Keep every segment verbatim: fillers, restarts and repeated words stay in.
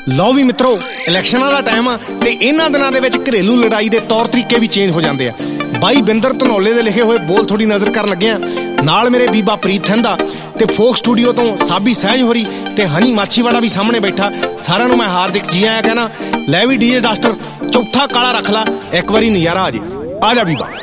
ਲਓ ਵੀ ਮਿੱਤਰੋ, ਇਲੈਕਸ਼ਨਾਂ ਦਾ ਟਾਈਮ ਆ ਤੇ ਇਹਨਾਂ ਦਿਨਾਂ ਦੇ ਵਿੱਚ ਘਰੇਲੂ ਲੜਾਈ ਦੇ ਤੌਰ ਤਰੀਕੇ ਵੀ ਚੇਂਜ ਹੋ ਜਾਂਦੇ ਆ। ਬਾਈ ਬਿੰਦਰ ਧਨੌਲੇ ਦੇ ਲਿਖੇ ਹੋਏ ਬੋਲ ਥੋੜੀ ਨਜ਼ਰ ਕਰਨ ਲੱਗਿਆ, ਨਾਲ ਮੇਰੇ ਬੀਬਾ ਪ੍ਰੀਤ ਥੰਦਾ ਤੇ ਫੋਕ ਸਟੂਡੀਓ ਤੋਂ ਸਾਬੀ ਸਹਿਜ ਹੋਰੀ ਤੇ ਹਨੀ ਮਾਛੀਵਾੜਾ ਵੀ ਸਾਹਮਣੇ ਬੈਠਾ। ਸਾਰਿਆਂ ਨੂੰ ਮੈਂ ਹਾਰਦਿਕ ਜੀ ਆਇਆਂ ਕਹਿਣਾ। ਲੈ ਵੀ ਡੀਜੇ ਡਾਸਟਰ ਚੌਥਾ ਕਾਲਾ ਰੱਖ ਲਾ, ਇੱਕ ਵਾਰੀ ਨਜ਼ਾਰਾ ਆ ਜੇ। ਆ ਜਾ ਬੀਬਾ।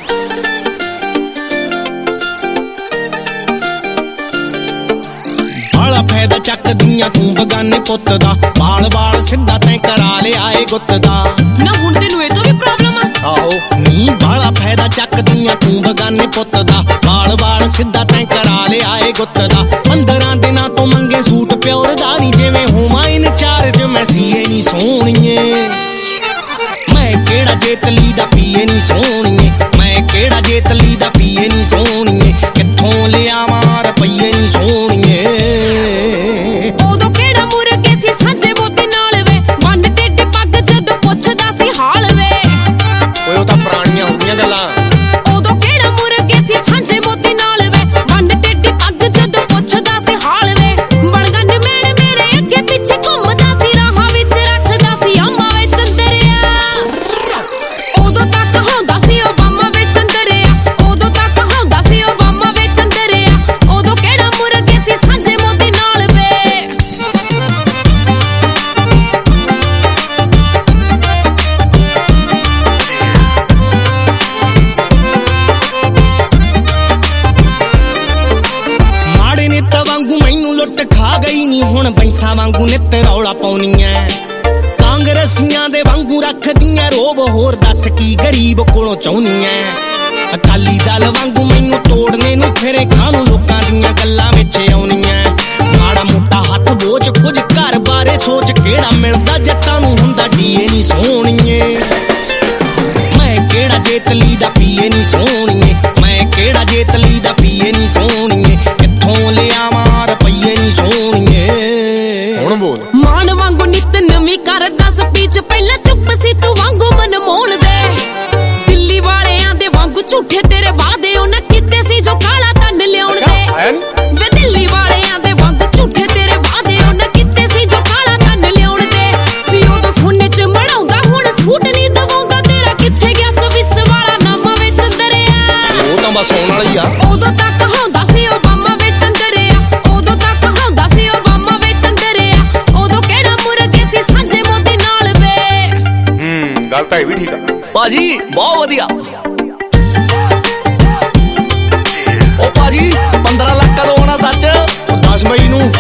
ਬਾਲਾ ਫਾਇਦਾ ਚੱਕਦੀਆਂ ਤੂੰ ਬਗਾਨੇ ਪੁੱਤ ਦਾ, ਬਾਲ ਬਾਲ ਸਿੱਧਾ ਤੈਂ ਕਰਾ ਲਿਆ ਏ ਗੁੱਤ ਦਾ। ਨਾ ਹੁਣ ਤੈਨੂੰ ਇਹ ਤੋਂ ਵੀ ਪ੍ਰੋਬਲਮ ਆ? ਆਹੋ ਨੀ ਬਾਲਾ ਫਾਇਦਾ ਚੱਕਦੀਆਂ ਤੂੰ ਬਗਾਨੇ ਪੁੱਤ ਦਾ, ਬਾਲ ਬਾਲ ਸਿੱਧਾ ਤੈਂ ਕਰਾ ਲਿਆ ਏ ਗੁੱਤ ਦਾ। ਪੰਦਰਾਂ ਦਿਨਾਂ ਤੋਂ ਮੰਗੇ ਸੂਟ ਪਿਓਰ ਦਾ ਨੀ, ਜਿਵੇਂ ਹੋਵਾਂ ਇਨਚਾਰਜ ਮੈਂ ਸੀਏ ਨੀ ਸੋਹਣੀਏ। ਮੈਂ ਕਿਹੜਾ ਜੇਤਲੀ ਦਾ ਪੀਏ ਨੀ ਸੋਹਣੀਏ, ਮੈਂ ਕਿਹੜਾ ਜੇਤਲੀ ਦਾ ਪੀਏ ਨੀ ਸੋਹਣੀਏ। ਕਿੱਥੋਂ ਲਿਆਵਾਂ ਰੁਪਈਏ ਨੀ ਸੋਹਣੀਏ। ਉਦੋਂ ਕਿਹੜਾ ਮੁਰਗੇ ਸੀ ਸਾਂਝੇ ਮੋਤੀ ਨਾਲ ਵੇ, ਵੰਡ ਢਿੱਡ ਪੱਗ ਜਦੋਂ ਪੁੱਛਦਾ ਸੀ ਹਾਲ ਵੇ। ਓਏ ਉਹ ਤਾਂ ਪੁਰਾਣੀਆਂ ਹੋ ਗਈਆਂ ਗੱਲਾਂ। ਉਦੋਂ ਕਿਹੜਾ ਮੁਰਗੇ ਸੀ ਸਾਂਝੇ ਮੋਤੀ ਨਾਲ ਵੇ, ਵੰਡ ਢਿੱਡ ਪੱਗ ਜਦੋਂ ਪੁੱਛਦਾ ਸੀ ਹਾਲ ਵੇ। ਬੜਗੰਡ ਮੈਣ ਮੇਰੇ ਅੱਗੇ ਪਿੱਛੇ ਘੁੰਮਦਾ ਸੀ, ਰਾਹਾਂ ਵਿੱਚ ਰੱਖਦਾ ਸੀ ਆਮਾ ਵੇ ਚੰਦਰਿਆ। ਉਦੋਂ ਤੱਕ ਹੁੰਦਾ ਸੀ ਉਹ ਬਾਮਾ ਵੇ ਚੰਦਰਿਆ, ਉਦੋਂ ਤੱਕ ਹੁੰਦਾ ਸੀ ਉਹ ਬਾਮਾ ਵੇ ਚੰਦਰਿਆ। ਉਦੋਂ ਕਿਹੜਾ ਮੁਰਗੇ ਸੀ ਸਾਂਝੇ ਮੋਤੀ ਨਾਲ ਵੇ। ਮਾੜੇ ਨੇਤਾ ਵਾਂਗੂ ਮੈਨੂੰ ਲੁੱਟ ਖਾ ਗਈ ਨੀ, ਹੁਣ ਬੈਂਸਾਂ ਵਾਂਗੂ ਨਿੱਤ ਰੌਲਾ ਪਾਉਣੀ ਐ। ਕਾਂਗਰਸੀਆਂ ਦੇ ਵਾਂਗੂ ਰੱਖਦੀਆਂ ਰੋਬ, ਹੋਰ ਦੱਸ ਕੀ ਗਰੀਬ ਕੋਲੋਂ ਚਾਹੁੰਨੀ ਐ। ਅਕਾਲੀ ਦਲ ਵਾਂਗੂ ਮੈਨੂੰ ਤੋੜਨੇ ਨੂੰ ਫਿਰੇ, ਖਾਣੂ ਲੋਕਾਂ ਦੀਆਂ ਗੱਲਾਂ ਵਿੱਚ ਆਉਣੀਆਂ। ਮਾੜਾ ਮੋਟਾ ਹੱਥ ਬੋਝ ਕੁਝ ਘਰ ਬਾਰੇ ਸੋਚ, ਕਿਹੜਾ ਮਿਲਦਾ ਜੱਟਾਂ ਨੂੰ ਹੁੰਦਾ ਡੀਏ ਨੀ ਸੋਹਣੀਏ। ਮੈਂ ਕਿਹੜਾ ਜੇਤਲੀ ਦਾ ਪੀਏ ਨੀ ਸੋਹਣੀਏ, ਮੈਂ ਕਿਹੜਾ ਜੇਤਲੀ ਦਾ ਪੀਏ ਨੀ ਸੋਹਣੀਏ। ਕਿੱਥੋਂ ਲਿਆਵਾਂ ਰੁਪਈਏ ਨੀ ਸੋਹਣੀਏ। ਹੁਣ ਬੋਲ। ਮਾਨ ਵਾਂਗੂ ਨਿੱਤ ਨਵੀਂ ਕਰਦਾ ਸਪੀਚ, ਪਹਿਲਾਂ ਚੁੱਪ ਸੀ ਤੂੰ ਵਾਂਗੂ ਮਨਮੋਹਣ ਦੇ। ਦਿੱਲੀ ਵਾਲਿਆਂ ਦੇ ਵਾਂਗੂ ਝੂਠੇ ਤੇਰੇ ਵਾਅਦੇ ਉਹਨਾਂ ਕੀਤੇ ਸੀ, ਜੋ ਕਾਲਾ ਕੰਨ ਲਿਆਉਣ ਦੇ। ਵੇ ਦਿੱਲੀ ਵਾਲਿਆਂ ਦੇ ਵਾਂਗੂ ਝੂਠੇ ਤੇਰੇ ਵਾਅਦੇ ਉਹਨਾਂ ਕੀਤੇ ਸੀ, ਜੋ ਕਾਲਾ ਕੰਨ ਲਿਆਉਣ ਦੇ। ਸੀ ਉਦੋਂ ਸੋਨੇ ਚ ਮੜਾਉਂਦਾ, ਹੁਣ ਸੂਟ ਨਹੀਂ ਦਵਾਉਂਦਾ ਤੇਰਾ। ਕਿੱਥੇ ਗਿਆ ਸਵਿਸ ਵਾਲਾ ਨਾਮਾ ਵੇ ਚੰਦਰਿਆ। ਉਹ ਤਾਂ ਬਸ ਹੋਣ ਵਾਲੀ ਆ। ਉਦੋਂ ਤੱਕ ਹੁੰਦਾ ਸੀ ਉਹ ਬਾਮਾ ਵੇ ਚੰਦਰਿਆ, ਉਦੋਂ ਤੱਕ ਹੁੰਦਾ ਸੀ ਉਹ ਬਾਮਾ ਵੇ ਚੰਦਰਿਆ। ਉਦੋਂ ਕਿਹੜਾ ਮੁਰਗੇ ਸੀ ਸਾਂਝੇ ਮੋਤੀ ਨਾਲ ਵੇ। ਹੂੰ ਗੱਲ ਤਾਂ ਇਹ ਵੀ ਠੀਕ ਆ ਭਾਜੀ, ਬਹੁਤ ਵਧੀਆ। ਉਹ ਭਾਜੀ ਪੰਦਰਾਂ ਲੱਖ ਕਦੋਂ ਆਉਣਾ ਸੱਚ? ਦਸ ਮਈ ਨੂੰ।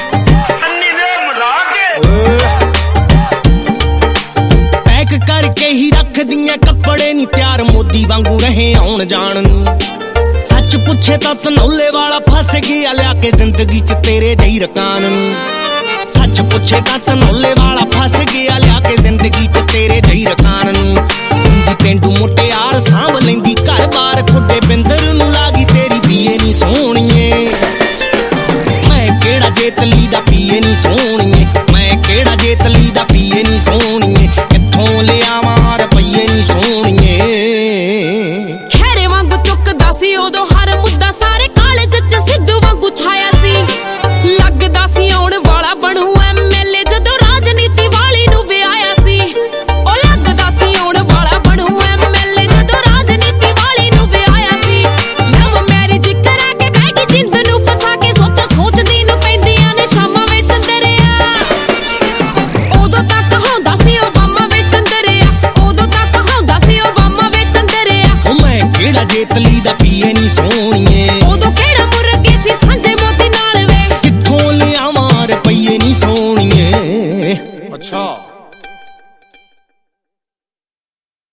ਪੈਕ ਕਰਕੇ ਹੀ ਰੱਖਦੀਆਂ ਕੱਪੜੇ ਨੀ ਤਿਆਰ, ਮੋਦੀ ਵਾਂਗੂ ਰਹੇ ਆਉਣ ਜਾਣ ਨੂੰ। ਸੱਚ ਪੁੱਛੇ ਤਾਂ ਧਨੌਲੇ ਵਾਲਾ ਫਸ ਗਿਆ, ਲਿਆ ਕੇ ਜ਼ਿੰਦਗੀ ਚ ਤੇਰੇ ਜਿਹੀ ਰਕਾਨ ਨੂੰ। ਸੱਚ ਪੁੱਛੇ ਤਾਂ ਧਨੌਲੇ ਵਾਲਾ ਫਸ ਗਿਆ, ਲਿਆ ਕੇ ਜ਼ਿੰਦਗੀ ਚ ਤੇਰੇ ਜਿਹੀ ਰਕਾਨ ਨੂੰ। ਹੁੰਦੀ ਪੇਂਡੂ ਮੁਟਿਆਰ ਸਾਂਭ ਲੈਂਦੀ ਘਰ ਬਾਰ, ਖੁੱਡੇ ਬਿੰਦਰ ਨੂੰ ਲਾਗੀ ਤੇਰੀ ਬੀਏ ਨੀ ਸੋਹਣੀਏ। ਮੈਂ ਕਿਹੜਾ ਜੇਤਲੀ ਦਾ ਪੀਏ ਨੀ ਸੋਹਣੀਏ, ਮੈਂ ਕਿਹੜਾ ਜੇਤਲੀ ਦਾ ਪੀਏ ਨੀ ਸੋਹਣੀਏ। ਕਿੱਥੋਂ ਲਿਆਵਾਂ ਰੁਪਈਏ ਨੀ ਸੋਹਣੀਏ। ਖੈਰੇ ਵਾਂਗੂ ਚੁੱਕਦਾ ਸੀ ਉਦੋਂ ਹਰ ਮੁੱਦਾ, ਸਾਰੇ ਕਾਲਜ ਚ ਸਿੱਧੂ ਵਾਂਗੂ ਛਾਇਆ ਸੀ। ਲੱਗਦਾ ਸੀ ਆਉਣ ਵਾਲਾ ਬਣੂ ਐਮਐਲਏ, ਜਦੋਂ ਰਾਜਨੀਤੀ ਵਾਲੀ ਨੂੰ ਵਿਆਹਿਆ ਸੀ। ਉਹ ਲੱਗਦਾ ਸੀ ਆਉਣ ਵਾਲਾ ਬਣੂ ਐਮਐਲਏ, ਜਦੋਂ ਰਾਜਨੀਤੀ ਵਾਲੀ ਨੂੰ ਵਿਆਹਿਆ ਸੀ। ਲਵ ਮੈਰਿਜ ਕਰਾ ਕੇ ਬਹਿ ਗਈ ਜਿੰਦ ਨੂੰ ਫਸਾ ਕੇ, ਸੋਚ ਸੋਚਦੀ ਨੂੰ ਪੈਂਦੀਆਂ ਨੇ ਸ਼ਾਮਾਂ ਵੇ ਚੰਦਰਿਆ। ਉਦੋਂ ਤੱਕ ਹੁੰਦਾ ਸੀ ਉਹ ਬਾਮਾ ਵੇ ਚੰਦਰਿਆ, ਉਦੋਂ ਤੱਕ ਹੁੰਦਾ ਸੀ ਉਹ ਬਾਮਾ ਵੇ ਚੰਦਰਿਆ। ਉਹ ਮੈਂ ਕਿਹੜਾ ਜੇਤਲੀ ਦਾ ਪੀਏ ਨੀ ਸੋਹਣੀਏ, ਉਦੋਂ ਕਿਹੜਾ ਮੁਰਗੇ ਸੀ ਸਾਂਝੇ ਮੋਤੀ ਨਾਲ ਵੇ। ਕਿੱਥੋਂ ਲਿਆਵਾਂ ਰੁਪਈਏ ਨੀ ਸੋਹਣੀਏ। ਅੱਛਾ।